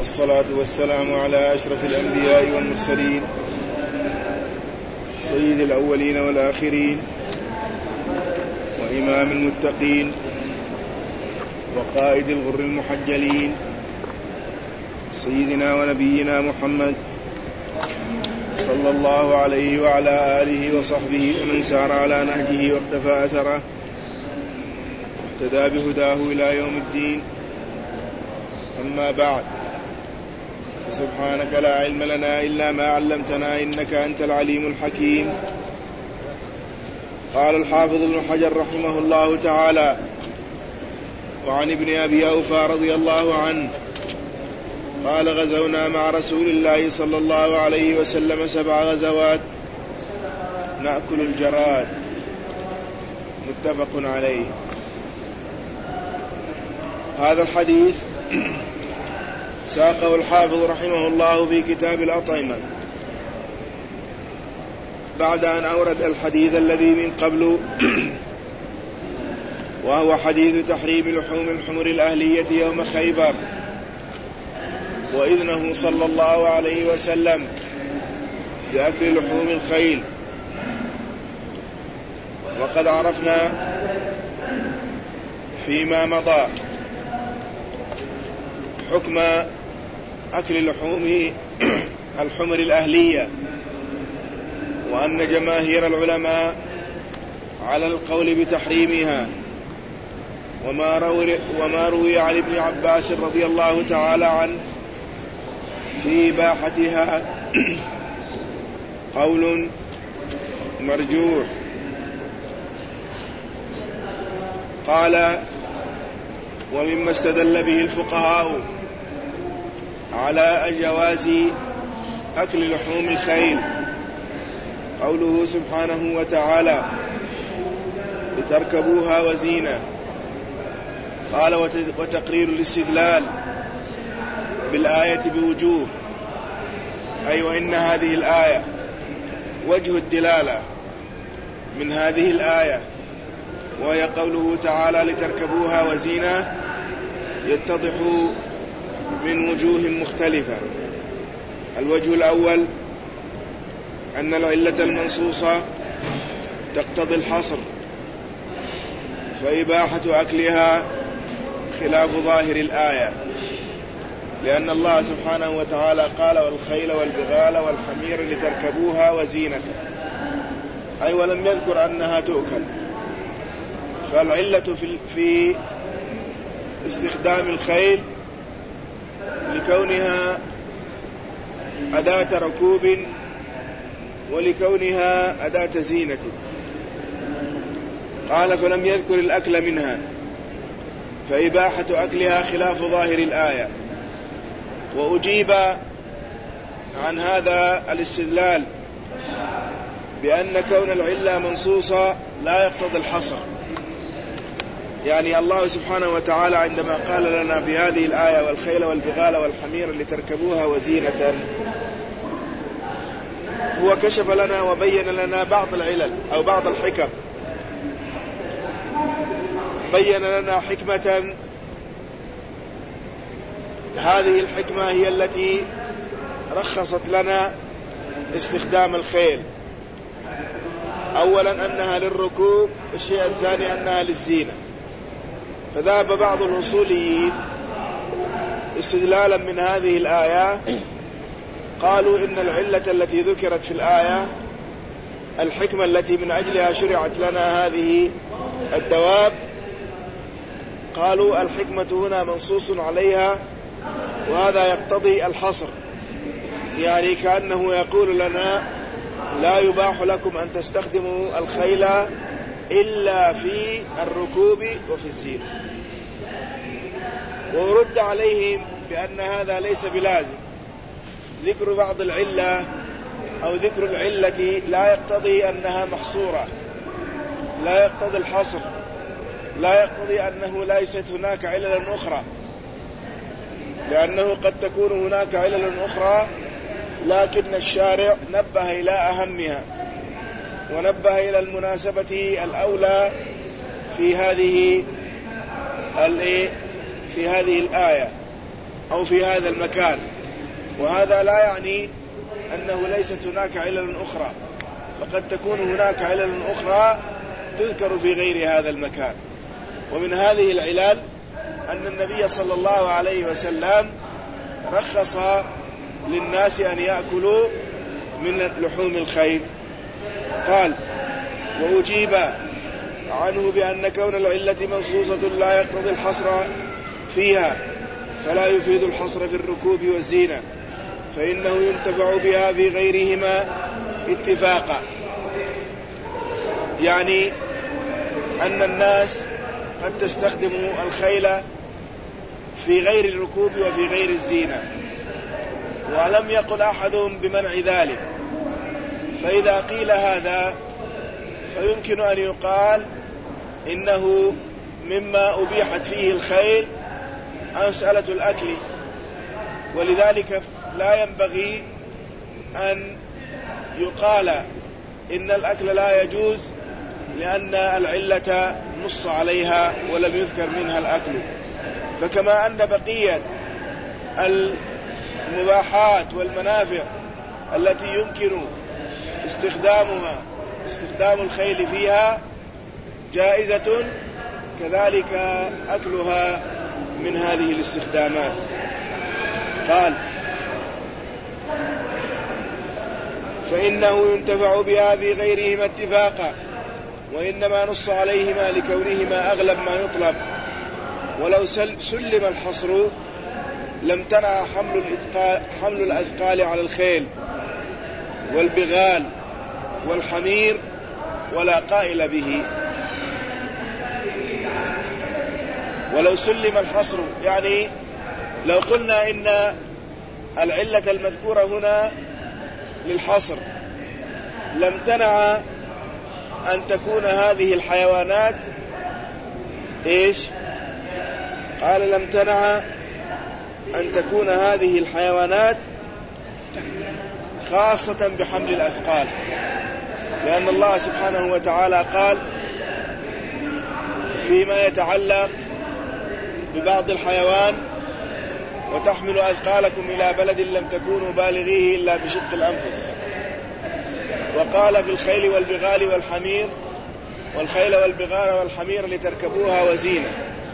والصلاة والسلام على أشرف الأنبياء والمرسلين سيد الأولين والآخرين وإمام المتقين وقائد الغر المحجلين سيدنا ونبينا محمد صلى الله عليه وعلى آله وصحبه ومن سار على نهجه واقتفى أثره واهتدى بهداه إلى يوم الدين. أما بعد، سبحانك لا علم لنا إلا ما علمتنا إنك أنت العليم الحكيم. قال الحافظ ابن حجر رحمه الله تعالى: وعن ابن أبي أوفى رضي الله عنه قال: غزونا مع رسول الله صلى الله عليه وسلم 7 غزوات نأكل الجراد. متفق عليه. هذا الحديث ساقه الحافظ رحمه الله في كتاب الأطعمة بعد أن أورد الحديث الذي من قبل، وهو حديث تحريم لحوم الحمر الأهلية يوم خيبر وإذنه صلى الله عليه وسلم بأكل لحوم الخيل. وقد عرفنا فيما مضى حكم أكل لحوم الحمر الأهلية، وأن جماهير العلماء على القول بتحريمها، وما روي عن ابن عباس رضي الله تعالى عنه في إباحتها قول مرجوح. قال: ومما استدل به الفقهاء على جواز أكل لحوم الخيل قوله سبحانه وتعالى: لتركبوها وزينة. قال: وتقرير الاستدلال بالآية بوجوه، أي وإن هذه الآية وجه الدلالة من هذه الآية، وهي قوله تعالى: لتركبوها وزينة، يتضح من وجوه مختلفة. الوجه الأول أن العلة المنصوصة تقتضي الحصر، فإباحة أكلها خلاف ظاهر الآية، لأن الله سبحانه وتعالى قال: والخيل والبغال والحمير لتركبوها وزينة، أي ولم يذكر أنها تؤكل. فالعلة في استخدام الخيل لكونها أداة ركوب ولكونها أداة زينة. قال: فلم يذكر الأكل منها، فإباحة أكلها خلاف ظاهر الآية. وأجيب عن هذا الاستدلال بأن كون العلة منصوصة لا يقتضي الحصر، يعني الله سبحانه وتعالى عندما قال لنا في هذه الآية: والخيل والبغال والحمير لتركبوها وزينة، هو كشف لنا وبين لنا بعض العلل أو بعض الحكم. بين لنا حكمة، هذه الحكمة هي التي رخصت لنا استخدام الخيل. أولا أنها للركوب، والشيء الثاني أنها للزينة. فذهب بعض الأصوليين استدلالا من هذه الآية قالوا إن العلة التي ذكرت في الآية، الحكمة التي من أجلها شرعت لنا هذه الدواب، قالوا الحكمة هنا منصوص عليها، وهذا يقتضي الحصر، يعني كأنه يقول لنا: لا يباح لكم أن تستخدموا الخيل إلا في الركوب وفي الزينة. ورد عليهم بأن هذا ليس بلازم، ذكر بعض العلة أو ذكر العلة لا يقتضي أنها محصورة، لا يقتضي الحصر، لا يقتضي أنه ليست هناك علل أخرى، لأنه قد تكون هناك علل أخرى، لكن الشارع نبه إلى أهمها ونبه إلى المناسبة الأولى في هذه الآية. أو في هذا المكان. وهذا لا يعني أنه ليست هناك علل أخرى، فقد تكون هناك علل أخرى تذكر في غير هذا المكان. ومن هذه العلل أن النبي صلى الله عليه وسلم رخص للناس أن يأكلوا من لحوم الخيل. قال: وأجيب عنه بأن كون العلة منصوصة لا يقتضي الحصر فيها، فلا يفيد الحصر في الركوب والزينة، فإنه ينتفع بها في غيرهما اتفاقا. يعني أن الناس قد تستخدم الخيل في غير الركوب وفي غير الزينة، ولم يقل أحدهم بمنع ذلك. فإذا قيل هذا فيمكن أن يقال إنه مما أبيحت فيه الخيل مسألة الأكل، ولذلك لا ينبغي أن يقال إن الأكل لا يجوز لأن العلة نص عليها ولم يذكر منها الأكل. فكما أن بقية المباحات والمنافع التي يمكن استخدام الخيل فيها جائزة، كذلك أكلها من هذه الاستخدامات. قال: فإنه ينتفع بها في غيرهما اتفاقا، وإنما نص عليهما لكونهما أغلب ما يطلب. ولو سلم الحصر لم تنع حمل الأثقال على الخيل والبغال والحمير ولا قائل به. ولو سلم الحصر، يعني لو قلنا إن العلة المذكورة هنا للحصر لم تنع أن تكون هذه الحيوانات قال لم تنع أن تكون هذه الحيوانات خاصة بحمل الأثقال، لأن الله سبحانه وتعالى قال فيما يتعلق ببعض الحيوان: وتحمل أثقالكم إلى بلد لم تكونوا بالغيه إلا بشق الأنفس. وقال في الخيل والبغال والحمير: والخيل والبغال والحمير لتركبوها وزينة.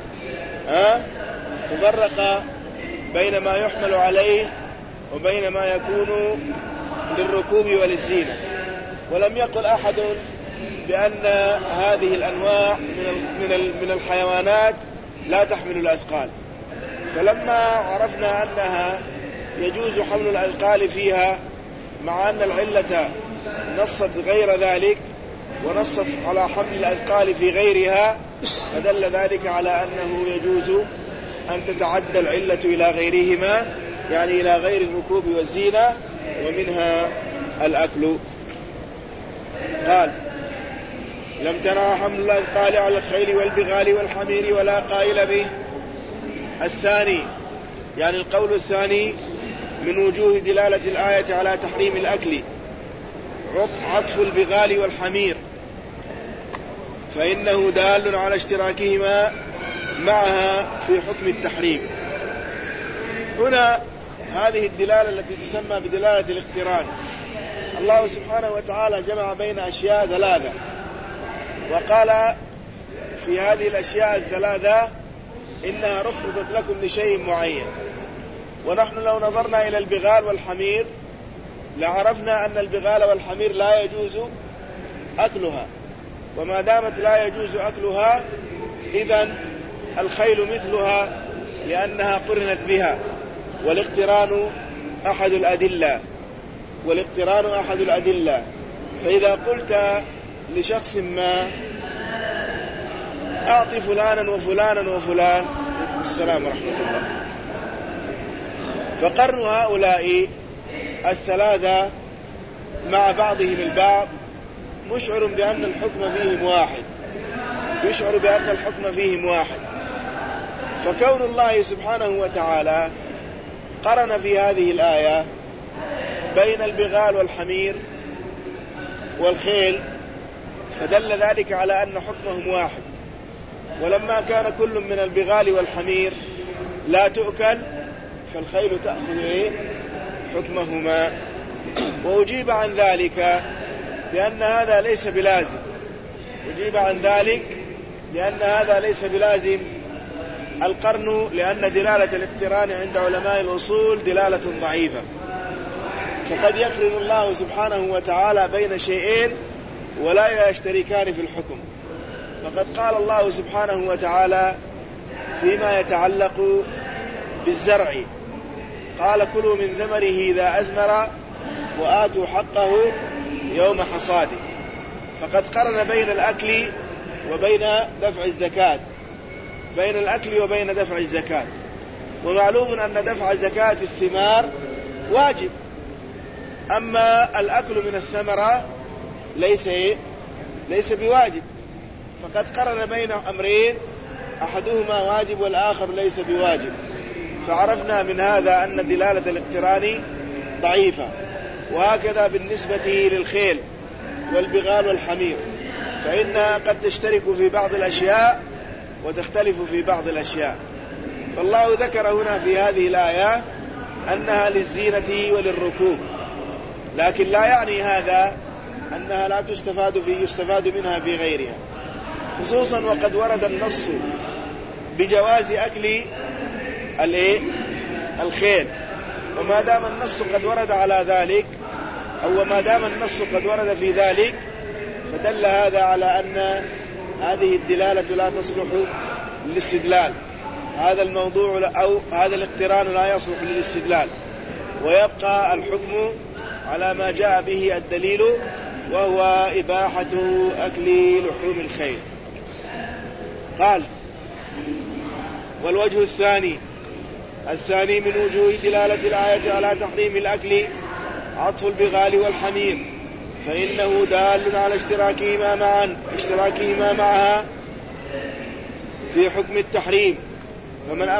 تفرق بين ما يحمل عليه وبين ما يكون للركوب وللزينة. ولم يقل أحد بأن هذه الأنواع من الحيوانات لا تحمل الأثقال. فلما عرفنا أنها يجوز حمل الأثقال فيها، مع أن العلة نصت غير ذلك ونصت على حمل الأثقال في غيرها، فدل ذلك على أنه يجوز أن تتعدى العلة إلى غيرهما، يعني إلى غير الركوب والزينة، ومنها الأكل. قال: لم تنع حمل الأثقال على الخيل والبغال والحمير ولا قائل به. الثاني، يعني القول الثاني من وجوه دلالة الآية على تحريم الأكل عطف البغال والحمير، فإنه دال على اشتراكهما معها في حكم التحريم. هنا هذه الدلالة التي تسمى بدلالة الاقتران، الله سبحانه وتعالى جمع بين أشياء ثلاثة، وقال في هذه الأشياء الثلاثة إنها رخصت لكم لشيء معين. ونحن لو نظرنا إلى البغال والحمير لعرفنا أن البغال والحمير لا يجوز أكلها، وما دامت لا يجوز أكلها إذن الخيل مثلها لأنها قرنت بها، والاقتران أحد الأدلة. فإذا قلت لشخص ما أعطي فلانا وفلانا وفلان، السلام ورحمة الله، فقرن هؤلاء الثلاثة مع بعضهم البعض مشعر بأن الحكم فيهم واحد. فكون الله سبحانه وتعالى قرن في هذه الآية بين البغال والحمير والخيل فدل ذلك على أن حكمهم واحد. ولما كان كل من البغال والحمير لا تؤكل، فالخيل تأخذ حكمهما. وأجيب عن ذلك بأن هذا ليس بلازم، أجيب عن ذلك لأن هذا ليس بلازم القرن، لأن دلالة الاقتران عند علماء الأصول دلالة ضعيفة، فقد يقرن الله سبحانه وتعالى بين شيئين ولا يشتركان في الحكم. فقد قال الله سبحانه وتعالى فيما يتعلق بالزرع، قال كلوا من ثمره إذا أثمر وآتوا حقه يوم حصاده، فقد قرن بين الأكل وبين دفع الزكاة، بين الأكل وبين دفع الزكاة. ومعلوم أن دفع زكاة الثمار واجب، أما الأكل من الثمرة ليس بواجب، فقد قرن بين أمرين أحدهما واجب والآخر ليس بواجب. فعرفنا من هذا أن دلالة الاقتران ضعيفة. وهكذا بالنسبة للخيل والبغال والحمير، فإنها قد تشترك في بعض الأشياء وتختلف في بعض الأشياء. فالله ذكر هنا في هذه الآية أنها للزينة وللركوب، لكن لا يعني هذا أنها لا يستفاد منها في غيرها، خصوصا وقد ورد النص بجواز أكل الخيل. وما دام النص قد ورد على ذلك، أو ما دام النص قد ورد في ذلك، فدل هذا على أن هذه الدلالة لا تصلح للاستدلال، هذا الموضوع أو هذا الاقتران لا يصلح للاستدلال، ويبقى الحكم على ما جاء به الدليل، وهو إباحة أكل لحوم الخيل. قال: والوجه الثاني من وجوه دلالة الآية على تحريم الأكل عطف البغال والحمير، فإنه دال على اشتراكهما معها في حكم التحريم، فمن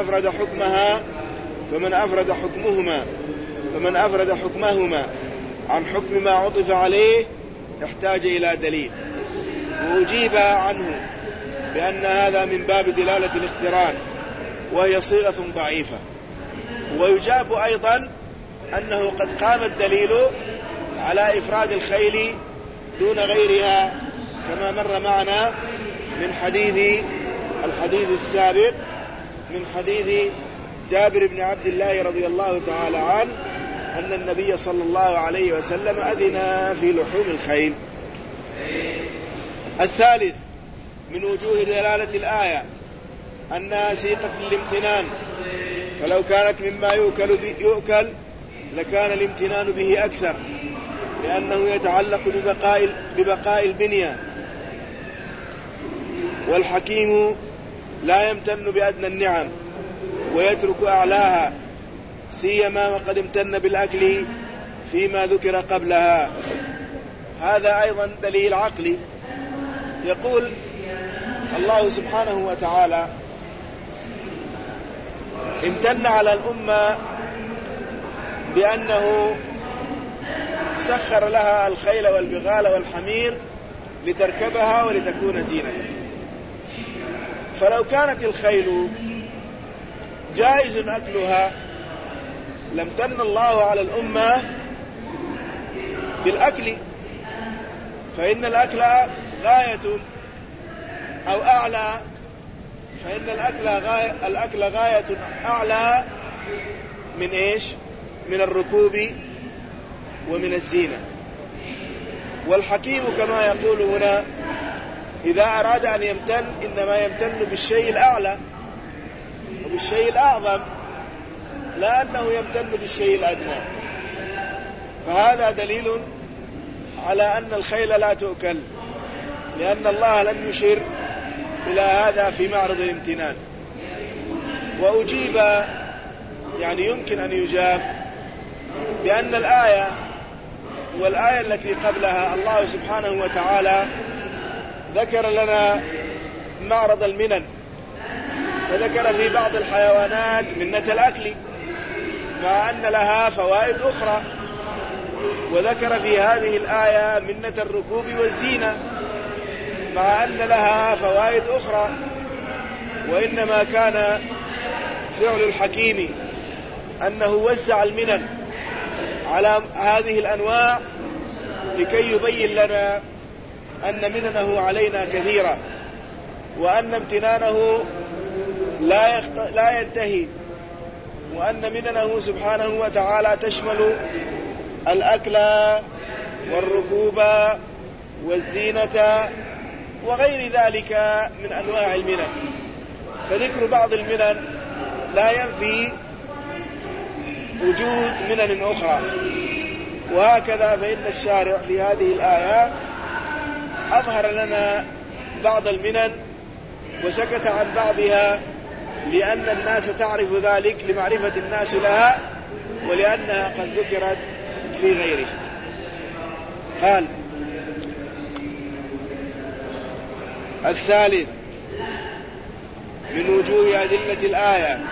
أفرد حكمهما عن حكم ما عطف عليه احتاج إلى دليل. وأجيب عنه بأن هذا من باب دلالة الاقتران، وهي صيغة ضعيفة. ويجاب أيضا أنه قد قام الدليل على إفراد الخيل دون غيرها، كما مر معنا من الحديث السابق من حديث جابر بن عبد الله رضي الله تعالى عنه أن النبي صلى الله عليه وسلم أذن في لحوم الخيل. الثالث من وجوه دلالة الآية أنها صيغة الامتنان، فلو كانت مما يؤكل لكان الامتنان به أكثر، لأنه يتعلق ببقاء البنية، والحكيم لا يمتن بأدنى النعم ويترك أعلاها، سيما وقد امتن بالأكل فيما ذكر قبلها. هذا أيضا دليل عقلي. يقول الله سبحانه وتعالى: امتن على الأمة بأنه سخر لها الخيل والبغال والحمير لتركبها ولتكون زينة. فلو كانت الخيل جائز أكلها لامتن الله على الأمة بالأكل، فإن الأكل غاية أو أعلى، فإن الأكل غاية أعلى من من الركوب ومن الزينة. والحكيم كما يقول هنا إذا أراد أن يمتن إنما يمتن بالشيء الأعلى وبالشيء الأعظم، لا أنه يمتن بالشيء الأدنى. فهذا دليل على أن الخيل لا تؤكل، لأن الله لم يشر إلى هذا في معرض الامتنان. وأجيب يعني يمكن أن يجاب بأن الآية والآية التي قبلها الله سبحانه وتعالى ذكر لنا معرض المنن، فذكر في بعض الحيوانات منة الأكل مع أن لها فوائد أخرى، وذكر في هذه الآية منة الركوب والزينة مع أن لها فوائد أخرى. وإنما كان فعل الحكيم أنه وزع المنن على هذه الأنواع لكي يبين لنا أن مننه علينا كثيرة، وأن امتنانه لا ينتهي، وأن مننه سبحانه وتعالى تشمل الأكل والركوب والزينة وغير ذلك من أنواع المنن. فذكر بعض المنن لا ينفي وجود منن أخرى. وهكذا فإن الشارع في هذه الآية أظهر لنا بعض المنن وسكت عن بعضها، لأن الناس تعرف ذلك، لمعرفة الناس لها، ولأنها قد ذكرت في غيره. قال: الثالث من وجوه أدلة الآية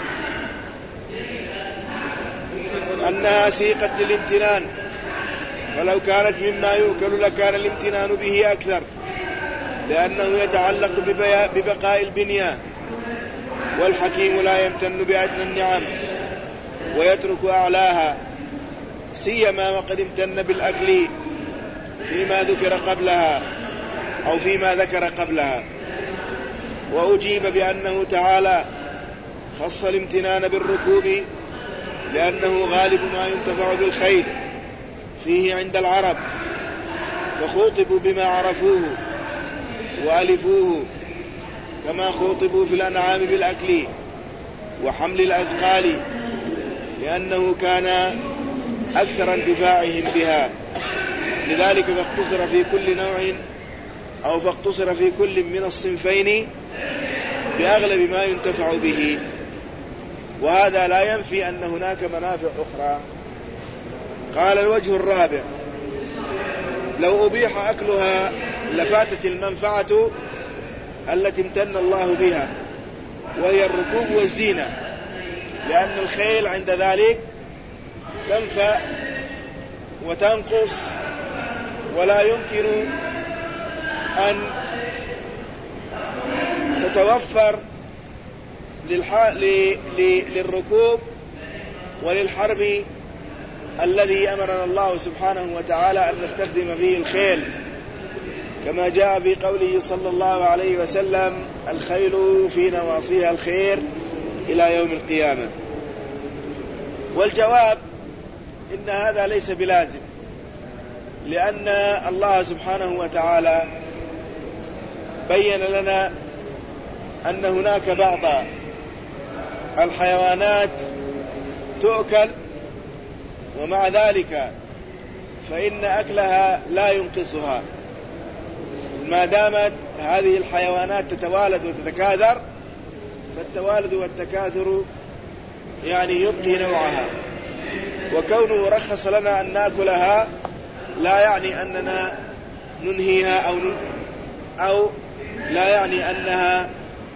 أنها سيقت للامتنان، ولو كانت مما يؤكل لكان الامتنان به أكثر، لأنه يتعلق ببقاء البنية، والحكيم لا يمتن بأدنى النعم ويترك أعلاها، سيما وقد امتن بالأكل فيما ذكر قبلها أو فيما ذكر قبلها. وأجيب بأنه تعالى خص الامتنان بالركوب لأنه غالب ما ينتفع بالخيل فيه عند العرب، فخوطبوا بما عرفوه وألفوه، كما خوطبوا في الأنعام بالأكل وحمل الأثقال، لأنه كان أكثر انتفاعهم بها. لذلك فاقتصر في كل من الصنفين بأغلب ما ينتفع به. وهذا لا ينفي أن هناك منافع أخرى. قال: الوجه الرابع: لو أبيح أكلها لفاتت المنفعة التي امتن الله بها، وهي الركوب والزينة، لأن الخيل عند ذلك تنفع وتنقص، ولا يمكن أن تتوفر للركوب وللحرب الذي أمرنا الله سبحانه وتعالى أن نستخدم فيه الخيل، كما جاء في قوله صلى الله عليه وسلم: الخيل في نواصيها الخير إلى يوم القيامة. والجواب إن هذا ليس بلازم، لأن الله سبحانه وتعالى بين لنا أن هناك بعض الحيوانات تؤكل، ومع ذلك فإن أكلها لا ينقصها، ما دامت هذه الحيوانات تتوالد وتتكاثر، فالتوالد والتكاثر يعني يبقي نوعها. وكونه رخص لنا أن نأكلها لا يعني أننا ننهيها أو لا يعني أنها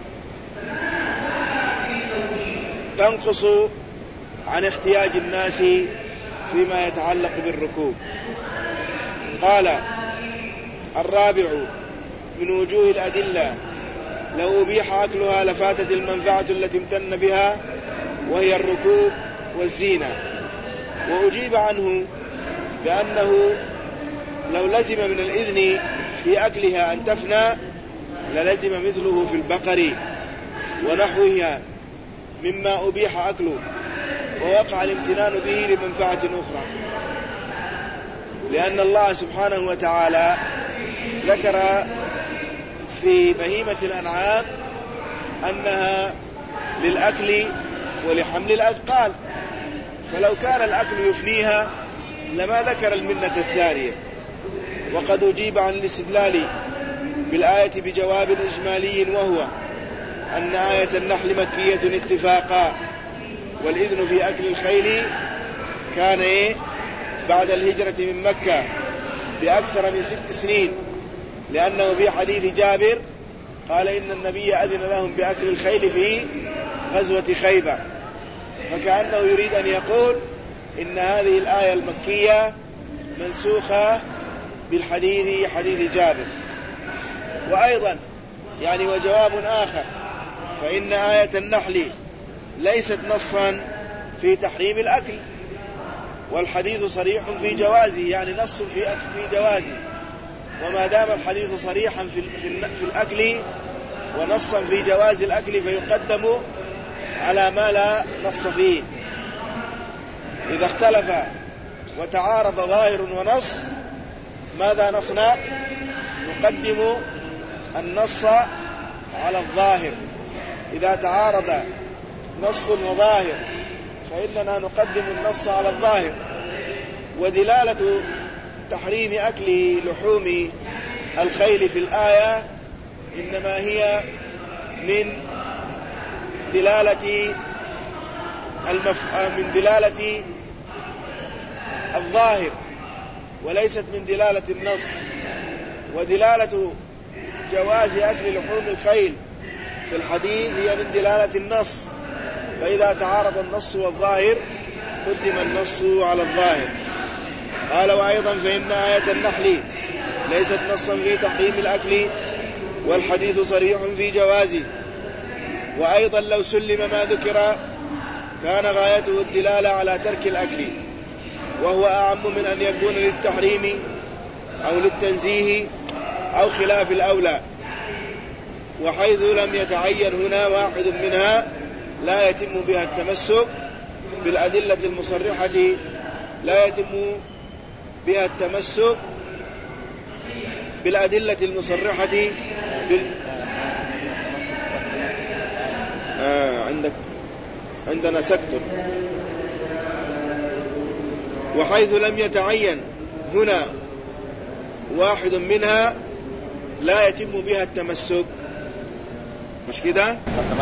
تنقص عن احتياج الناس فيما يتعلق بالركوب. قال: الرابع من وجوه الأدلة: لو أبيح أكلها لفاتت المنفعة التي امتن بها، وهي الركوب والزينة. وأجيب عنه بأنه لو لزم من الإذن في أكلها أن تفنى للزم مثله في البقر ونحوها مما أبيح أكله، ووقع الامتنان به لمنفعة أخرى، لأن الله سبحانه وتعالى ذكر في بهيمة الأنعام أنها للأكل ولحمل الأثقال، فلو كان الأكل يفنيها لما ذكر المنة الثانية. وقد أجيب عن الاستدلال بالآية بجواب إجمالي، وهو أن آية النحل مكية اتفاقا، والإذن في أكل الخيل كان بعد الهجرة من مكة بأكثر من 6 سنين، لأنه في حديث جابر قال إن النبي أذن لهم بأكل الخيل في غزوة خيبر، فكأنه يريد أن يقول إن هذه الآية المكية منسوخة بالحديث حديث جابر. وأيضا وجواب آخر: فإن آية النحل ليست نصا في تحريم الأكل، والحديث صريح في جوازه، يعني نص في جوازه. وما دام الحديث صريحا في الأكل ونصا في جواز الأكل فيقدم على ما لا نص فيه. إذا اختلف وتعارض ظاهر ونص ماذا نصنع؟ نقدم النص على الظاهر. إذا تعارض نص وظاهر فإننا نقدم النص على الظاهر. ودلالة تحريم أكل لحوم الخيل في الآية إنما هي من دلالة الظاهر وليست من دلالة النص. ودلالة جواز أكل لحوم الخيل في الحديث هي من دلالة النص، فإذا تعارض النص والظاهر قدم النص على الظاهر. قال وأيضا فإن آية النحل ليست نصا في تحريم الأكل والحديث صريح في جوازه. وأيضا لو سلم ما ذكر كان غايته الدلالة على ترك الأكل، وهو أعم من أن يكون للتحريم أو للتنزيه أو خلاف الأولى. وحيث لم يتعين هنا واحد منها لا يتم بها التمسك بالأدلة المصرحة عندنا سكت. وحيث لم يتعين هنا واحد منها لا يتم بها التمسك، مش كده؟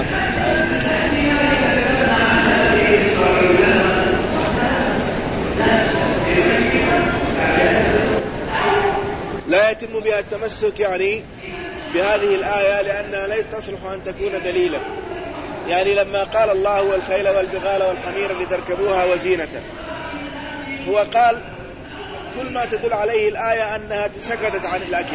لا يتم بها التمسك يعني بهذه الآية لأنها لا تصلح أن تكون دليلا. يعني لما قال الله والخيل والبغال والحمير لتركبوها وزينة، هو قال كل ما تدل عليه الآية أنها سكتت عن الأكل.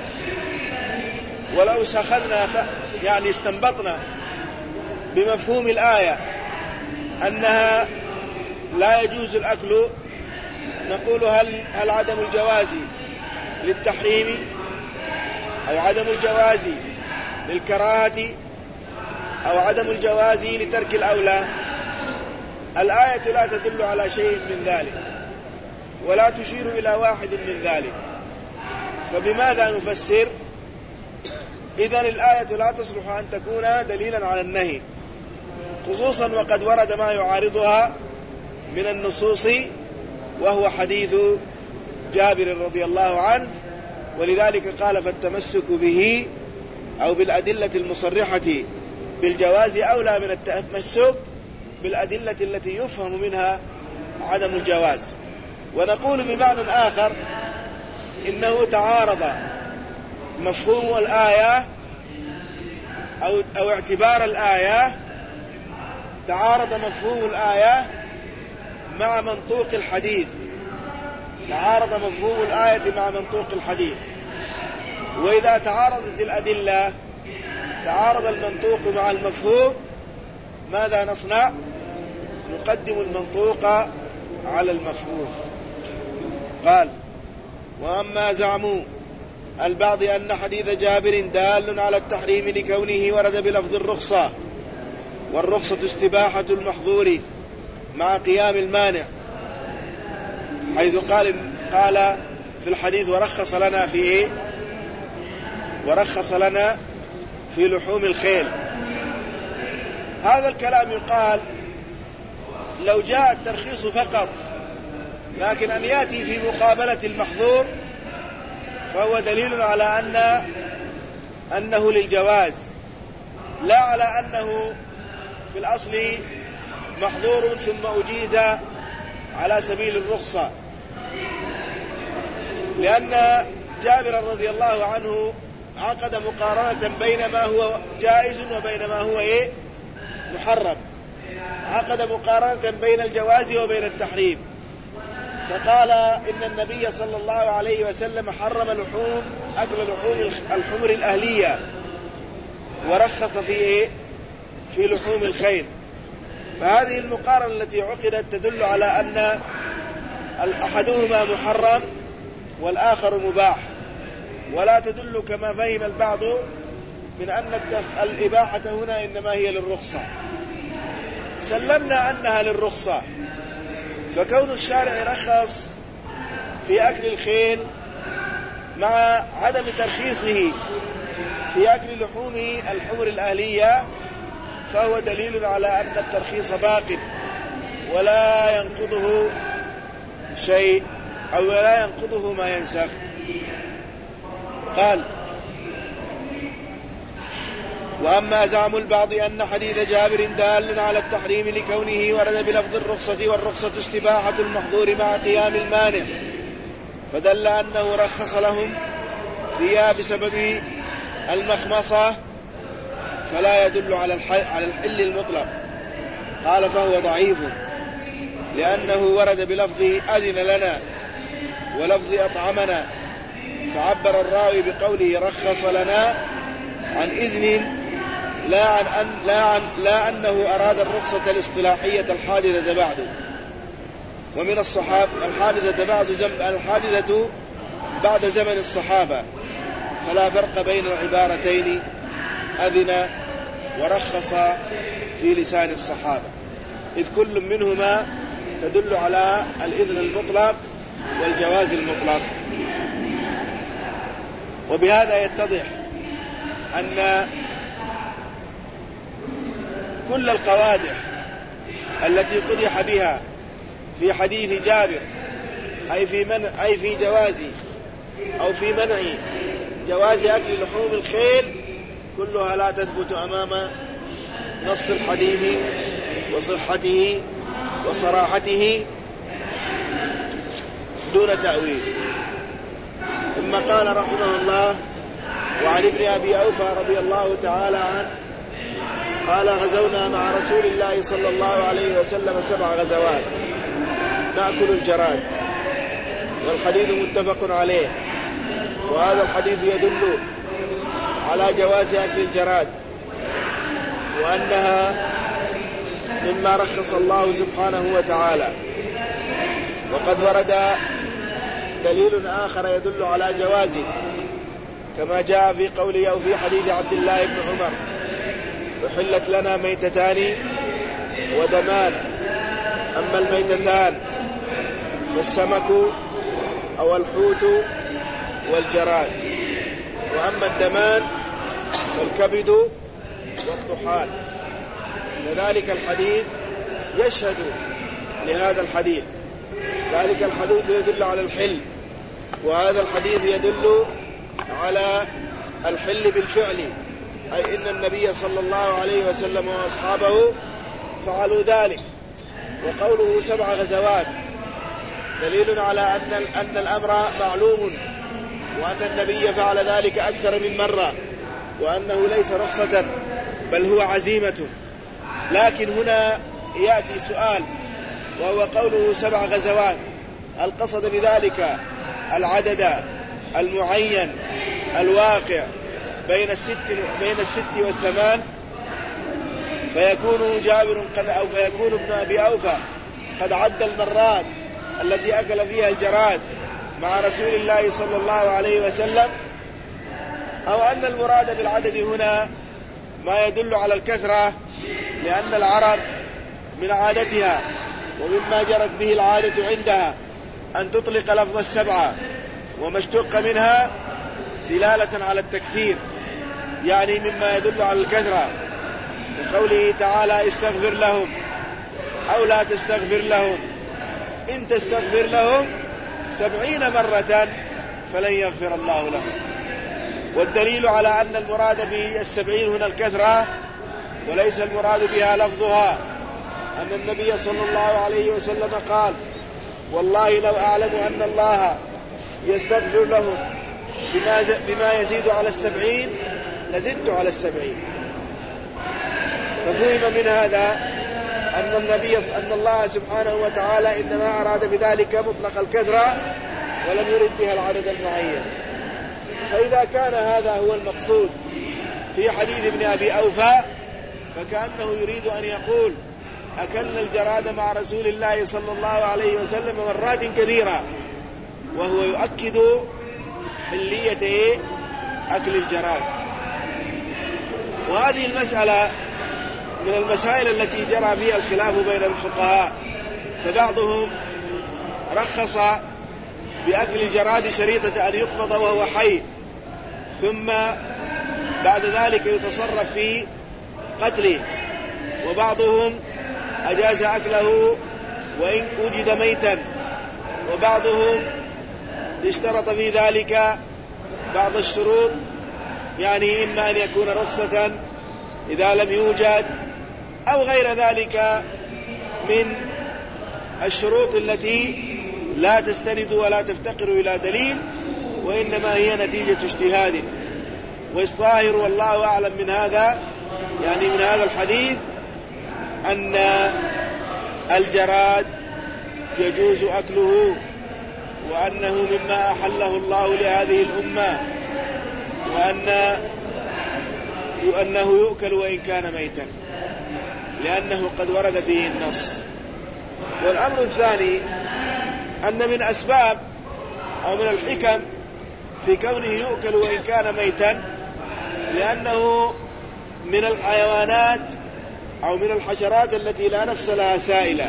ولو سخذنا يعني استنبطنا بمفهوم الآية أنها لا يجوز الأكل، نقول هل عدم الجواز للتحريم أو عدم الجواز للكراهة أو عدم الجواز لترك الأولى؟ الآية لا تدل على شيء من ذلك ولا تشير إلى واحد من ذلك، فبماذا نفسر؟ إذن الآية لا تصلح أن تكون دليلا على النهي، خصوصا وقد ورد ما يعارضها من النصوص وهو حديث جابر رضي الله عنه. ولذلك قال فالتمسك به أو بالأدلة المصرحة بالجواز أولى من التمسك بالأدلة التي يفهم منها عدم الجواز. ونقول بمعنى آخر إنه تعارض مفهوم الآية أو اعتبار الآية، تعارض مفهوم الآية مع منطوق الحديث، تعارض مفهوم الآية مع منطوق الحديث. وإذا تعارضت الأدلة تعارض المنطوق مع المفهوم، ماذا نصنع؟ نقدم المنطوق على المفهوم. قال وأما زعموا البعض أن حديث جابر دال على التحريم لكونه ورد بلفظ الرخصة، والرخصة استباحة المحظور مع قيام المانع، حيث قال في الحديث ورخص لنا في إيه؟ ورخص لنا في لحوم الخيل. هذا الكلام يقال لو جاء الترخيص فقط، لكن أن يأتي في مقابلة المحظور فهو دليل على أنه للجواز، لا على أنه في الأصل محظور ثم أجيز على سبيل الرخصة. لأن جابر رضي الله عنه عقد مقارنة بين ما هو جائز وبين ما هو محرم، عقد مقارنة بين الجواز وبين التحريم، فقال إن النبي صلى الله عليه وسلم حرم أكل لحوم الحمر الأهلية ورخص في لحوم الخيل. فهذه المقارنة التي عقدت تدل على أن أحدهما محرم والآخر مباح، ولا تدل كما فهم البعض من أن الإباحة هنا إنما هي للرخصة. سلمنا أنها للرخصة، فكون الشارع رخص في أكل الخيل مع عدم ترخيصه في أكل لحومه الحمر الأهلية فهو دليل على أن الترخيص باق ولا ينقضه شيء أو لا ينقضه ما ينسخ. قال: وأما زعم البعض أن حديث جابر دال على التحريم لكونه ورد بلفظ الرخصة، والرخصة استباحة المحظور مع قيام المانع، فدل أنه رخص لهم فيها بسبب المخمصة، فلا يدل على الحل المطلق. قال: فهو ضعيف لأنه ورد بلفظ أذن لنا ولفظ أطعمنا، فعبر الراوي بقوله رخص لنا عن إذن لا أنه أراد الرخصة الاصطلاحية الحادثة بعد. ومن الصحابة الحادثة بعد زمن الصحابة، فلا فرق بين العبارتين أذن ورخص في لسان الصحابة، إذ كل منهما تدل على الإذن المطلق والجواز المطلق. وبهذا يتضح أن كل القوادح التي قدح بها في حديث جابر أي في جواز أو في منع جواز أكل لحوم الخيل كلها لا تثبت أمام نص الحديث وصحته وصراحته دون تأويل. ثم قال رحمه الله: وعن ابن أبي أوفى رضي الله تعالى عنه قال: غزونا مع رسول الله صلى الله عليه وسلم 7 غزوات نأكل الجراد. والحديث متفق عليه، وهذا الحديث يدل على جواز أكل الجراد، وأنها مما رخص الله سبحانه وتعالى. وقد ورد دليل آخر يدل على جوازه، كما جاء في قوله أو في حديث عبد الله بن عمر: أحلت لنا ميتتان ودمان، أما الميتتان فالسمك أو الحوت والجراد، وأما الدمان فالكبد والطحال. لذلك الحديث يشهد لهذا الحديث، ذلك الحديث يدل على الحل، وهذا الحديث يدل على الحل بالفعل، أي إن النبي صلى الله عليه وسلم وأصحابه فعلوا ذلك. وقوله 7 غزوات دليل على أن الأمر معلوم، وأن النبي فعل ذلك أكثر من مرة، وأنه ليس رخصة بل هو عزيمة. لكن هنا يأتي سؤال، وهو قوله 7 غزوات، هل قصد بذلك العدد المعين الواقع بين الست والثمان؟ فيكون جابر فيكون ابن أبي أوفى قد عد المرات التي أكل فيها الجراد مع رسول الله صلى الله عليه وسلم، أو أن المراد بالعدد هنا ما يدل على الكثرة، لأن العرب من عادتها ومما جرت به العادة عندها أن تطلق لفظ 7 وما اشتق منها دلالة على التكثير، يعني مما يدل على الكثرة، كقوله تعالى: استغفر لهم أو لا تستغفر لهم، إن تستغفر لهم 70 مرة فلن يغفر الله لهم. والدليل على أن المراد ب70 هنا الكثرة وليس المراد بها لفظها، أن النبي صلى الله عليه وسلم قال: والله لو أعلم أن الله يستغفر لهم بما يزيد على 70 لزدت على 70. ففهم من هذا أن الله سبحانه وتعالى إنما أراد بذلك مطلق الكثرة ولم يرد بها العدد المعين. فإذا كان هذا هو المقصود في حديث ابن أبي أوفى، فكأنه يريد أن يقول أكلنا الجراد مع رسول الله صلى الله عليه وسلم مرات كثيرة، وهو يؤكد حلية أكل الجراد. وهذه المسألة من المسائل التي جرى فيها الخلاف بين الفقهاء، فبعضهم رخص بأكل الجراد شريطة أن يقبض وهو حي، ثم بعد ذلك يتصرف في قتله، وبعضهم أجاز أكله وإن وجد ميتا، وبعضهم اشترط في ذلك بعض الشروط، يعني إما أن يكون رخصة إذا لم يوجد أو غير ذلك من الشروط التي لا تستند ولا تفتقر إلى دليل، وإنما هي نتيجة اجتهاد. والظاهر والله أعلم من هذا، يعني من هذا الحديث، أن الجراد يجوز أكله، وأنه مما أحله الله لهذه الأمة، وأنه يؤكل وإن كان ميتا، لأنه قد ورد فيه النص. والأمر الثاني أن من أسباب أو من الحكم في كونه يؤكل وإن كان ميتا، لأنه من الحيوانات أو من الحشرات التي لا نفس لها سائلة،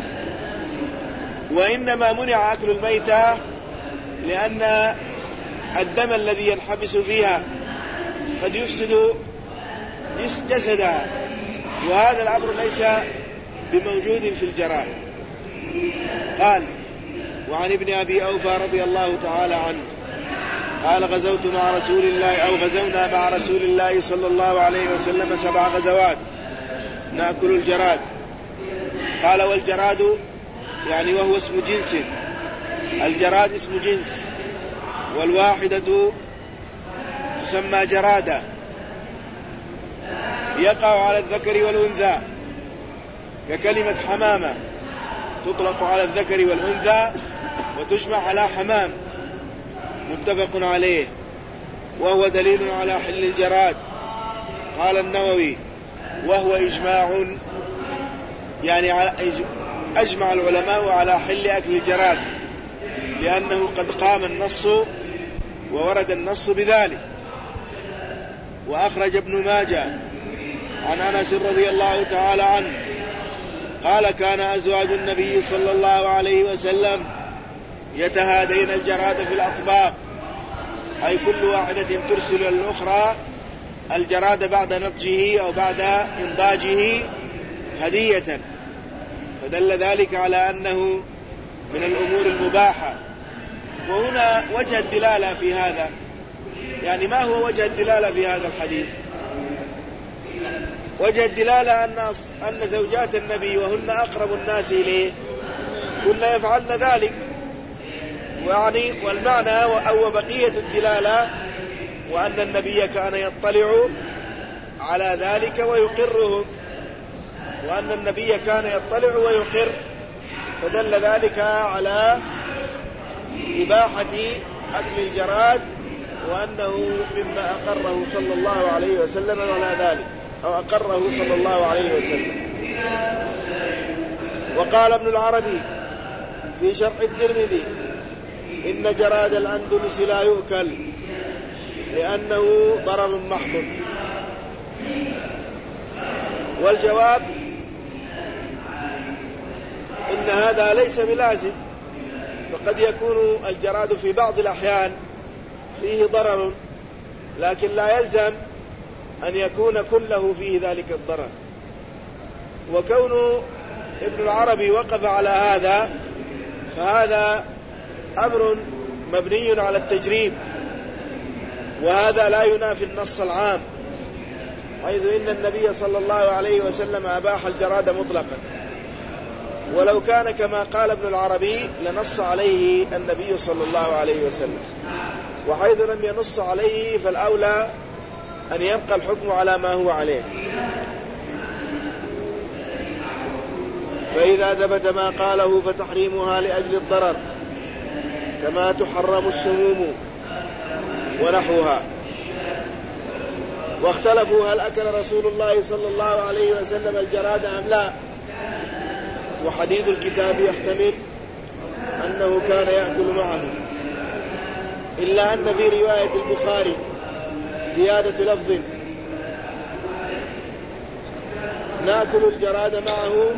وإنما منع أكل الميتة لأن الدم الذي ينحبس فيها قد يفسد جسدها، وهذا الأمر ليس بموجود في الجراد. قال: وعن ابن أبي أوفى رضي الله تعالى عنه قال: غزونا مع رسول الله صلى الله عليه وسلم 7 غزوات نأكل الجراد. قال: والجراد يعني وهو اسم جنس، الجراد اسم جنس، والواحدة تسمى جرادة، يقع على الذكر والأنثى، ككلمة حمامة تطلق على الذكر والأنثى وتجمع على حمام، متفق عليه، وهو دليل على حل الجراد. قال النووي: وهو إجماع، يعني أجمع العلماء على حل أكل الجراد، لأنه قد قام النص وورد النص بذلك. وأخرج ابن ماجه عن أنس رضي الله تعالى عنه قال: كان أزواج النبي صلى الله عليه وسلم يتهادين الجراد في الأطباق، أي كل واحدة ترسل الأخرى الجراد بعد نضجه أو بعد إنضاجه هدية، فدل ذلك على أنه من الأمور المباحة. وهنا وجه الدلالة في هذا، يعني ما هو وجه الدلالة في هذا الحديث؟ وجه الدلالة أن زوجات النبي وهن أقرب الناس إليه كن يفعلن ذلك، يعني والمعنى أو بقية الدلالة وأن النبي كان يطلع على ذلك ويقرهم، وأن النبي كان يطلع ويقر، فدل ذلك على إباحة أكل الجراد، وأنه مما أقره صلى الله عليه وسلم على ذلك، أو أقره صلى الله عليه وسلم. وقال ابن العربي في شرح الترمذي: إن جراد الأندلس لا يؤكل لأنه ضرر محض. والجواب إن هذا ليس بلازم، فقد يكون الجراد في بعض الأحيان فيه ضرر، لكن لا يلزم أن يكون كله فيه ذلك الضرر. وكون ابن العربي وقف على هذا فهذا أمر مبني على التجريب، وهذا لا ينافي النص العام، حيث إن النبي صلى الله عليه وسلم أباح الجراد مطلقا، ولو كان كما قال ابن العربي لنص عليه النبي صلى الله عليه وسلم، وحيث لم ينص عليه فالأولى أن يبقى الحكم على ما هو عليه. فإذا ثبت ما قاله فتحريمها لأجل الضرر، كما تحرم السموم ونحوها. واختلفوا هل أكل رسول الله صلى الله عليه وسلم الجراد أم لا، وحديث الكتاب يحتمل أنه كان يأكل معه، إلا أن في رواية البخاري زيادة لفظ نأكل الجراد معه،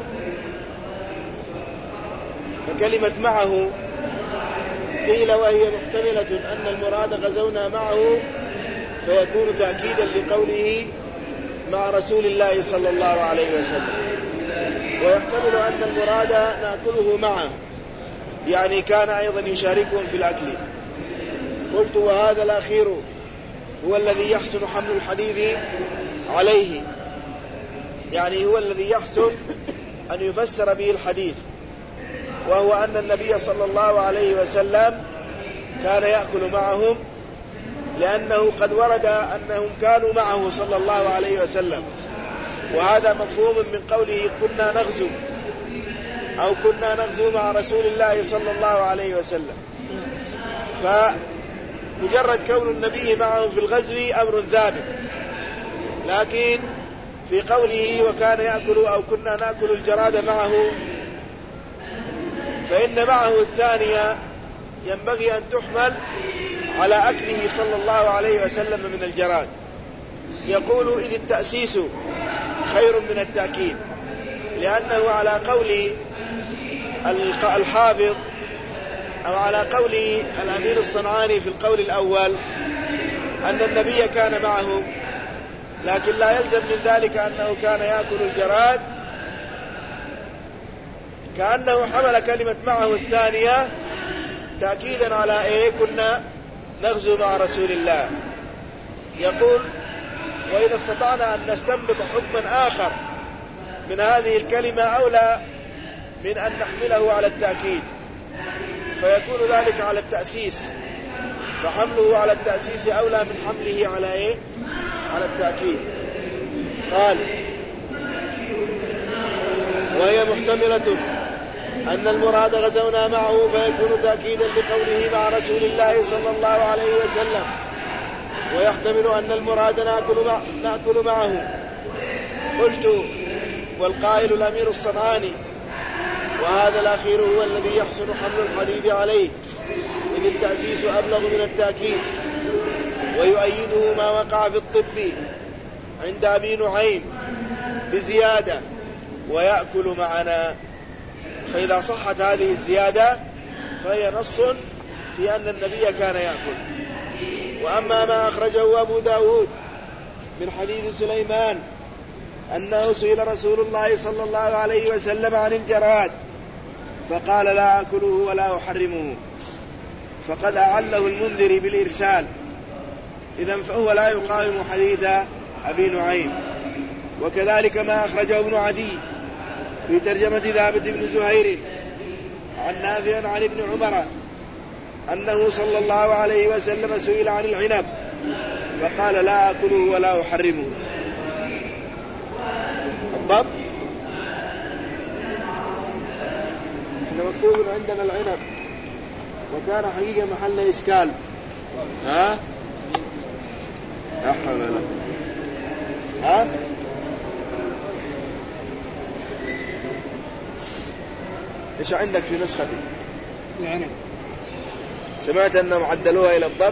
فكلمة معه قيل وهي محتملة أن المراد غزونا معه، فيكون تأكيدا لقوله مع رسول الله صلى الله عليه وسلم، ويحتمل أن المراد نأكله معه يعني كان أيضا يشاركهم في الأكل. قلت وهذا الأخير هو الذي يحسن حمل الحديث عليه، يعني هو الذي يحسن أن يفسر به الحديث، وهو أن النبي صلى الله عليه وسلم كان يأكل معهم، لأنه قد ورد أنهم كانوا معه صلى الله عليه وسلم، وهذا مفهوم من قوله كنا نغزو أو كنا نغزو مع رسول الله صلى الله عليه وسلم. فمجرد كون النبي معهم في الغزو أمر ثابت، لكن في قوله وكان يأكل أو كنا نأكل الجراد معه، فإن معه الثانية ينبغي أن تحمل على أكله صلى الله عليه وسلم من الجراد. يقول إذ التأسيس خير من التأكيد، لأنه على قول الحافظ أو على قول الأمير الصنعاني في القول الأول أن النبي كان معهم، لكن لا يلزم من ذلك أنه كان يأكل الجراد، كأنه حمل كلمة معه الثانية تأكيدا على كنا نغزو مع رسول الله. يقول وإذا استطعنا أن نستنبط حكما آخر من هذه الكلمة أولى من أن نحمله على التأكيد، فيكون ذلك على التأسيس، فحمله على التأسيس أولى من حمله على على التأكيد. قال وهي محتملة أن المراد غزونا معه، فيكون تأكيدا لقوله مع رسول الله صلى الله عليه وسلم، ويحتمل أن المراد نأكل معه. قلت والقائل الأمير الصنعاني وهذا الأخير هو الذي يحسن حمل الحديث عليه، إذ التأسيس أبلغ من التأكيد، ويؤيده ما وقع في الطب عند أبي نعيم بزيادة ويأكل معنا. فإذا صحت هذه الزيادة فهي نص في أن النبي كان يأكل. وأما ما أخرجه أبو داود من حديث سليمان أنه سئل رسول الله صلى الله عليه وسلم عن الجراد فقال لا أكله ولا أحرمه، فقد أعله المنذري بالإرسال، إذن فهو لا يقاوم حديث أبي نعيم. وكذلك ما أخرجه ابن عدي في ترجمة ثابت بن زهير عن نافع عن ابن عمر أنه صلى الله عليه وسلم سئل عن العنب فقال لا أكله ولا أحرمه. الضب إنه مكتوب عندنا العنب، وكان حقيقة محل إشكال. لا حول ولا قوة. إيش عندك في نسختي؟ العنب. سمعت أنهم عدلوها إلى الضب.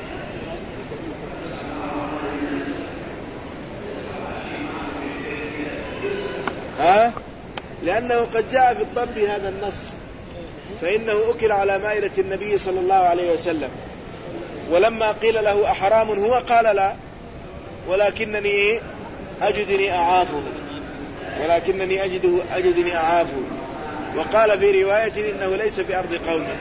لأنه قد جاء في الضب هذا النص، فإنه أكل على مائدة النبي صلى الله عليه وسلم، ولما قيل له أحرام هو قال لا، ولكنني أجدني أعافه، وقال في رواية إنه ليس بأرض قومه.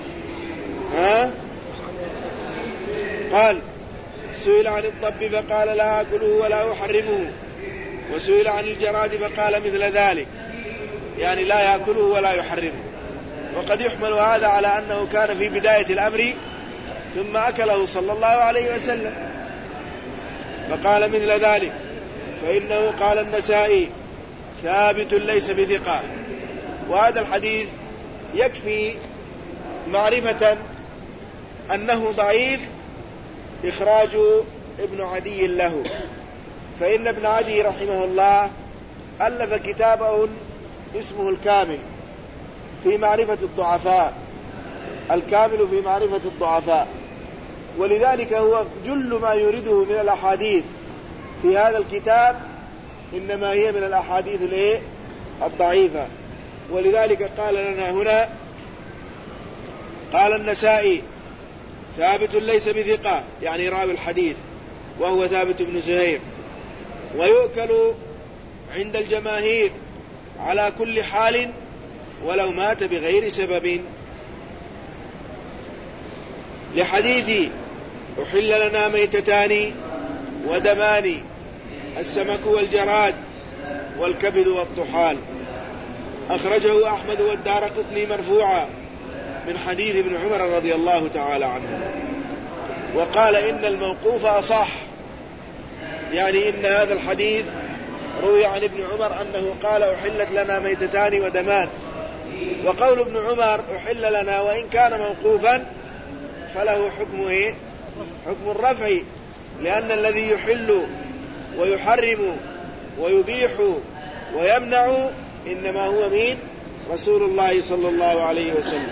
قال سئل عن الضب فقال لا أكله ولا أحرمه، وسئل عن الجراد فقال مثل ذلك، يعني لا يأكله ولا يحرمه. وقد يحمل هذا على أنه كان في بداية الأمر ثم أكله صلى الله عليه وسلم فقال مثل ذلك، فإنه قال النسائي ثابت ليس بثقة. وهذا الحديث يكفي معرفة أنه ضعيف إخراج ابن عدي له، فإن ابن عدي رحمه الله ألف كتابه اسمه الكامل في معرفة الضعفاء، الكامل في معرفة الضعفاء. ولذلك هو جل ما يريده من الأحاديث في هذا الكتاب إنما هي من الأحاديث الضعيفة. ولذلك قال لنا هنا، قال النسائي: ثابت ليس بثقة، يعني راوي الحديث، وهو ثابت بن زهير، ويؤكل عند الجماهير على كل حال ولو مات بغير سبب. لحديث: أحل لنا ميتتان ودمان، السمك والجراد والكبد والطحال. أخرجه أحمد والدارقطني مرفوعا من حديث ابن عمر رضي الله تعالى عنه. وقال إن الموقوف أصح، يعني إن هذا الحديث روي عن ابن عمر أنه قال: أحلت لنا ميتتان ودمان. وقول ابن عمر أحل لنا وإن كان موقوفا فله حكم الرفع، لأن الذي يحل ويحرم ويبيح ويمنع إنما هو مين؟ رسول الله صلى الله عليه وسلم.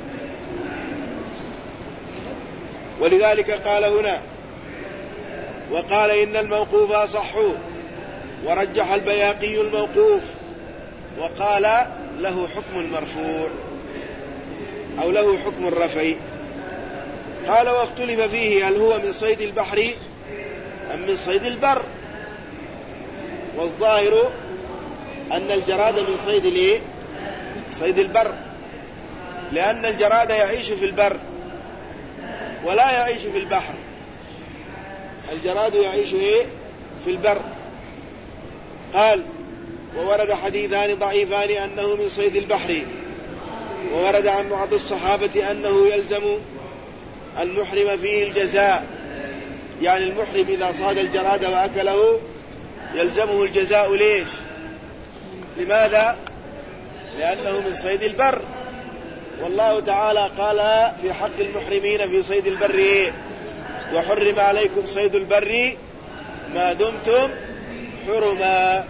ولذلك قال هنا: وقال إن الموقوف أصح، ورجح البياقي الموقوف وقال له حكم المرفوع أو له حكم الرفع. قال: واختلف فيه هل هو من صيد البحر أم من صيد البر. والظاهر أن الجراد من صيد البر، لأن الجراد يعيش في البر ولا يعيش في البحر. الجراد يعيش في البر. قال: وورد حديثان ضعيفان أنه من صيد البحر، وورد عن بعض الصحابة أنه يلزم المحرم فيه الجزاء، يعني المحرم إذا صاد الجراد وأكله يلزمه الجزاء. ليش؟ لماذا؟ لأنه من صيد البر. والله تعالى قال في حق المحرمين في صيد البر: وحرم عليكم صيد البر ما دمتم حرما.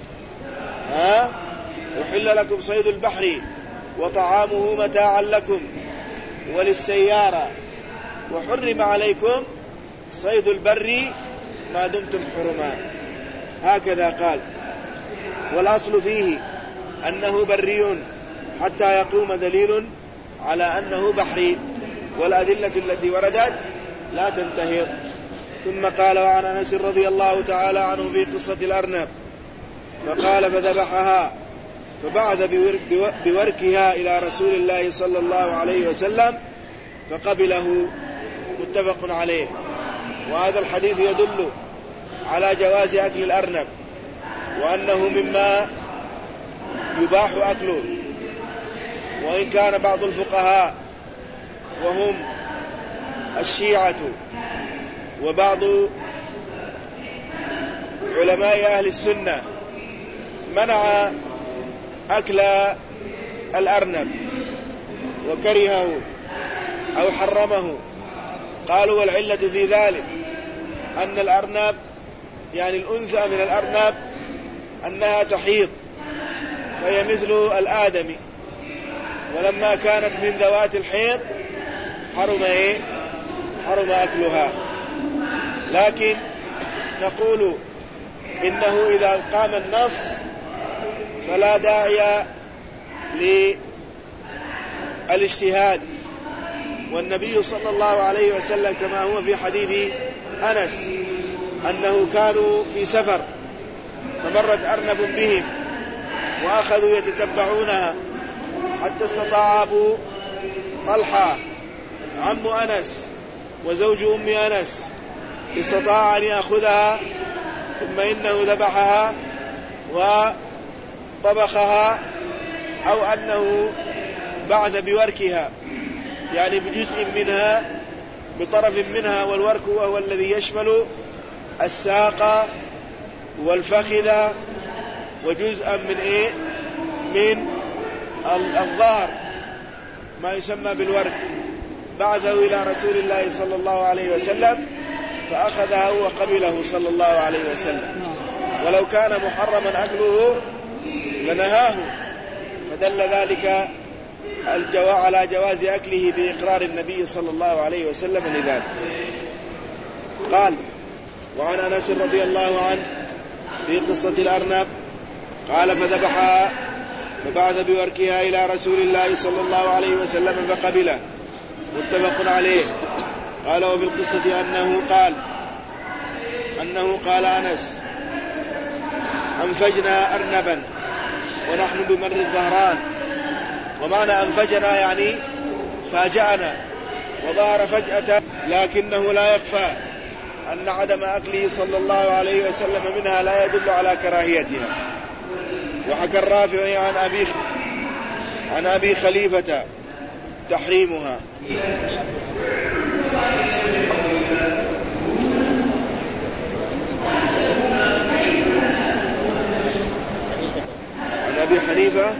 أحل لكم صيد البحر وطعامه متاعا لكم وللسيارة، وحرم عليكم صيد البر ما دمتم حرما. هكذا قال. والأصل فيه أنه بري حتى يقوم دليل على أنه بحري، والأدلة التي وردت لا تنتهي. ثم قال: وعن أنس رضي الله تعالى عنه في قصة الأرنب، فقال: فذبحها فبعث بوركها إلى رسول الله صلى الله عليه وسلم فقبله. متفق عليه. وهذا الحديث يدل على جواز أكل الأرنب، وأنه مما يباح أكله. وإن كان بعض الفقهاء وهم الشيعة وبعض علماء أهل السنة منع أكل الأرنب وكرهه أو حرمه، قالوا: والعلة في ذلك أن الأرنب، يعني الأنثى من الأرنب، أنها تحيض فهي مثل الآدمي، ولما كانت من ذوات الحيض حرم أكلها. لكن نقول إنه إذا قام النص فلا داعي للاجتهاد. والنبي صلى الله عليه وسلم كما هو في حديث أنس أنه كانوا في سفر فمرت أرنب بهم وأخذوا يتتبعونها حتى استطاع أبو طلحة عم أنس وزوج أم أنس استطاع أن يأخذها، ثم إنه ذبحها وطبخها، أو أنه بعث بوركها، يعني بجزء منها، بطرف منها. والورك وهو الذي يشمل الساق والفخذ وجزءا من الظهر، ما يسمى بالورك. بعثه إلى رسول الله صلى الله عليه وسلم فأخذها وقبله صلى الله عليه وسلم. ولو كان محرما أكله لنهاه، فدل ذلك على جواز أكله بإقرار النبي صلى الله عليه وسلم لذلك. قال: وعن أنس رضي الله عنه في قصة الأرنب قال: فذبحها فبعث بوركها إلى رسول الله صلى الله عليه وسلم فقبله، متفق عليه. قال: وفي القصة أنه قال أنس: أنفجنا أرنبا ونحن بمر الظهران. ومعنى أنفجنا يعني فاجأنا وظهر فجأة، لكنه لا يخفى أن عدم أكله صلى الله عليه وسلم منها لا يدل على كراهيتها. وحكى الرافعي عن أبي خليفة تحريمها. عن أبي حنيفة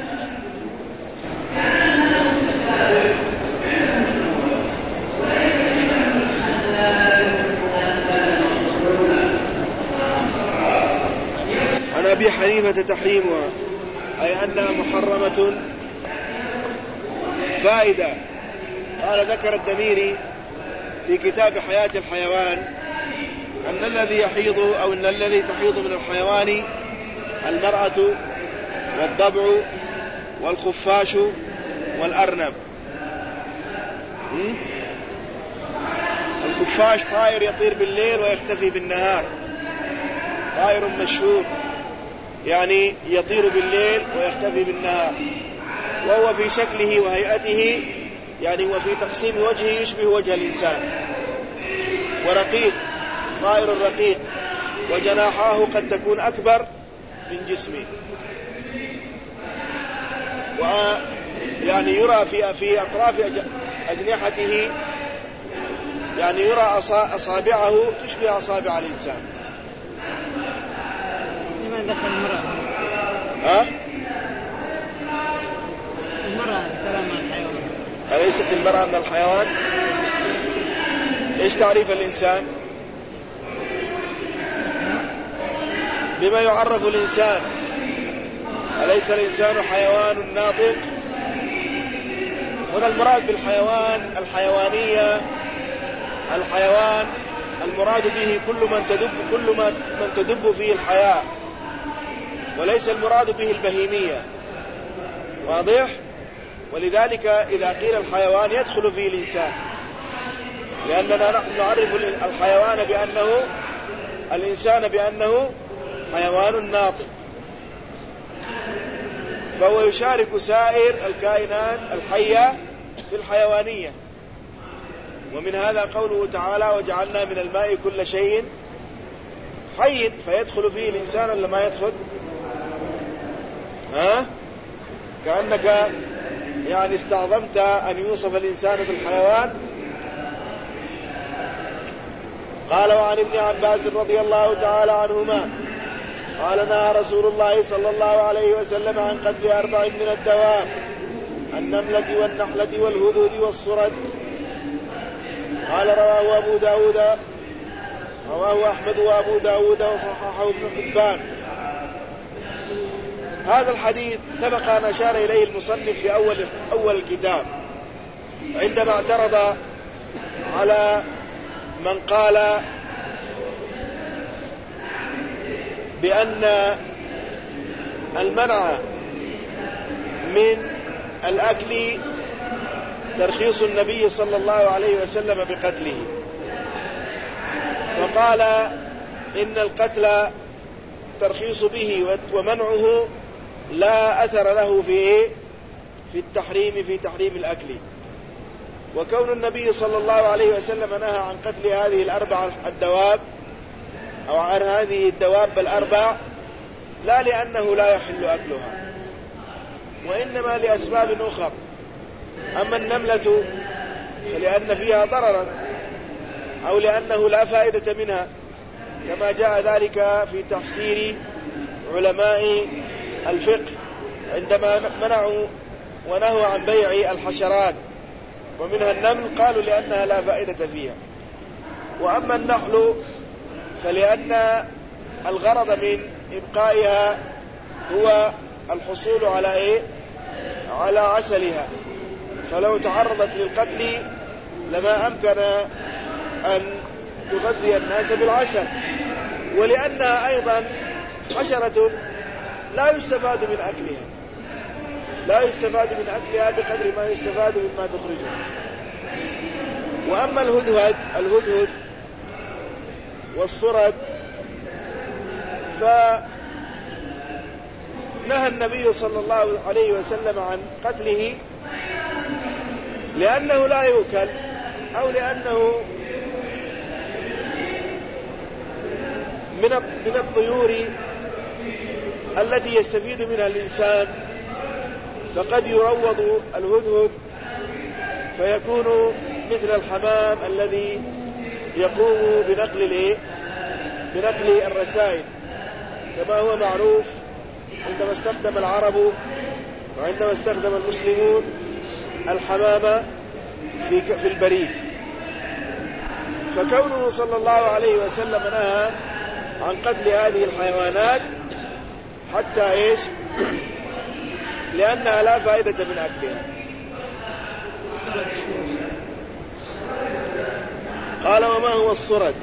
تحريمها، أي أنها محرمة. فائدة. قال: ذكر الدميري في كتاب حياة الحيوان أن الذي يحيض أو أن الذي تحيض من الحيوان المرأة والضبع والخفاش والأرنب. الخفاش طائر يطير بالليل ويختفي بالنهار، طائر مشهور، يعني يطير بالليل ويختفي بالنهار، وهو في شكله وهيئته يعني وفي تقسيم وجهه يشبه وجه الإنسان. ورقيق، طائر رقيق، وجناحاه قد تكون أكبر من جسمه، ويعني يرى في أطراف أجنحته يعني يرى أصابعه تشبه أصابع الإنسان. لماذا ذكر المرأة؟ المرأة ذكرها من الحيوان. أليست المرأة من الحيوان؟ إيش تعريف الإنسان؟ بما يعرف الإنسان. أليس الإنسان حيوان ناطق؟ هنا المراد بالحيوان الحيوانية، الحيوان المراد به كل من تدب فيه الحياة، وليس المراد به البهيمية. واضح؟ ولذلك إذا قيل الحيوان يدخل فيه الإنسان، لأننا نحن نعرف الحيوان الإنسان بأنه حيوان ناطق، فهو يشارك سائر الكائنات الحية في الحيوانية. ومن هذا قوله تعالى: وجعلنا من الماء كل شيء حي، فيدخل فيه الإنسان ولا ما يدخل؟ كأنك يعني استعظمت أن يوصف الإنسان بالحيوان. قال: وعن ابن عباس رضي الله تعالى عنهما قال: نهى رسول الله صلى الله عليه وسلم عن قتل 4 من الدواب: النملة والنحلة والهدود والصرد. قال: رواه أحمد وأبو داود وصححه ابن حبان. هذا الحديث سبق أن أشار إليه المصنف في أول الكتاب، عندما اعترض على من قال بأن المنع من الأكل ترخيص النبي صلى الله عليه وسلم بقتله، فقال إن القتل ترخيص به ومنعه لا أثر له في تحريم الأكل. وكون النبي صلى الله عليه وسلم نهى عن قتل هذه الأربع الدواب أو عن هذه الدواب الأربع لا لأنه لا يحل أكلها، وإنما لأسباب أخرى. أما النملة فلأن فيها ضررا أو لأنه لا فائدة منها، كما جاء ذلك في تفسير علماء الفقه عندما منعوا ونهوا عن بيع الحشرات ومنها النمل، قالوا لأنها لا فائدة فيها. وأما النحل فلأن الغرض من إبقائها هو الحصول على عسلها، فلو تعرضت للقتل لما أمكن أن تغذي الناس بالعسل، ولأنها أيضا حشرة لا يستفاد من أكلها بقدر ما يستفاد مما تخرجه. وأما الهدهد والصرد فنهى النبي صلى الله عليه وسلم عن قتله لأنه لا يؤكل، أو لأنه من الطيور التي يستفيد منها الإنسان، فقد يروض الهدهد فيكون مثل الحمام الذي يقوم بنقل الرسائل، كما هو معروف عندما استخدم العرب وعندما استخدم المسلمون الحمام في البريد. فكونه صلى الله عليه وسلم نهى عن قتل هذه الحيوانات حتى لأنها لا فائدة من أكلها. قال: وما هو الصرد؟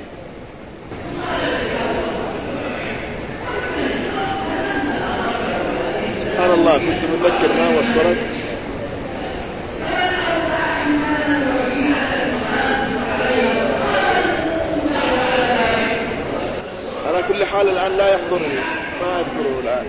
سبحان الله، كنت متذكر ما هو الصرد. على كل حال الآن لا يحضرني، ما أذكره الآن،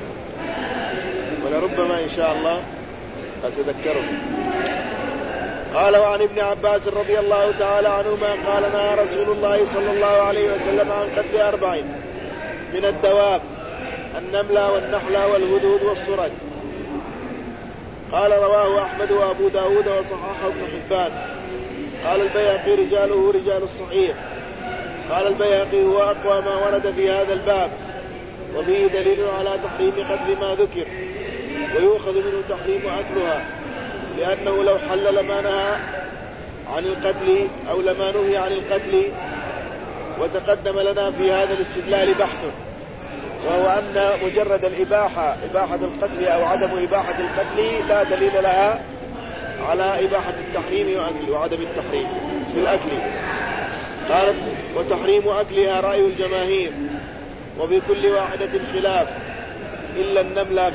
ولربما إن شاء الله أتذكره. قال: وعن ابن عباس رضي الله تعالى عنهما قال: نهى رسول الله صلى الله عليه وسلم عن قتل 4 من الدواب: النمل والنحل والهدهد والصرد. قال: رواه أحمد وأبو داود وصححه ابن حبان. قال البيهقي: رجاله رجال الصحيح. قال البيهقي: هو أقوى ما ورد في هذا الباب، وفيه دليل على تحريم قتل ما ذكر، ويؤخذ منه تحريم أكلها، لأنه لو حل لما نهى عن القتل أو لما نهي عن القتل. وتقدم لنا في هذا الاستدلال بحث، وهو أن مجرد إباحة القتل أو عدم إباحة القتل لا دليل لها على إباحة التحريم وعدم التحريم في الأكل. قالت: وتحريم أكلها رأي الجماهير، وفي كل واحدة خلاف إلا النملة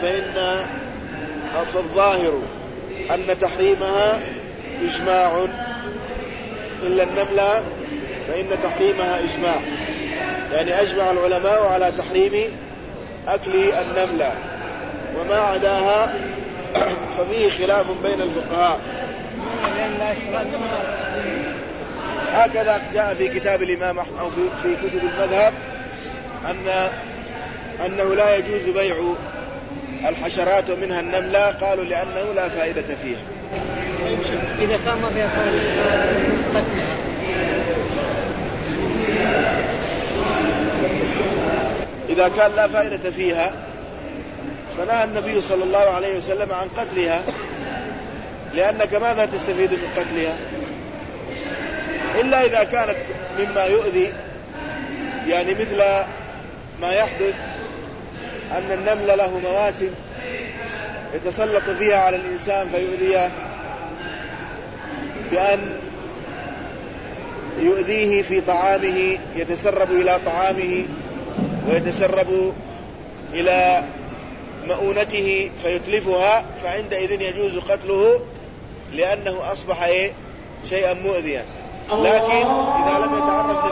فالظاهر أن تحريمها إجماع، إلا النملة فإن تحريمها إجماع، يعني أجمع العلماء على تحريم أكل النملة، وما عداها ففيه خلاف بين الفقهاء. هكذا جاء في كتاب الإمام أحمد أو في كتب المذهب أنه لا يجوز بيع الحشرات ومنها النملة، قالوا لأنه لا فائدة فيها. إذا كان ما فيها قتلها، إذا كان لا فائدة فيها فنهى النبي صلى الله عليه وسلم عن قتلها، لأنك ماذا تستفيد من قتلها؟ إلا إذا كانت مما يؤذي، يعني مثل ما يحدث أن النمل له مواسم يتسلط فيها على الإنسان فيؤذيه، بأن يؤذيه في طعامه، يتسرب إلى طعامه ويتسرب إلى مؤونته فيتلفها، فعندئذ يجوز قتله لأنه أصبح شيئا مؤذيا. لكن إذا لم يتعرض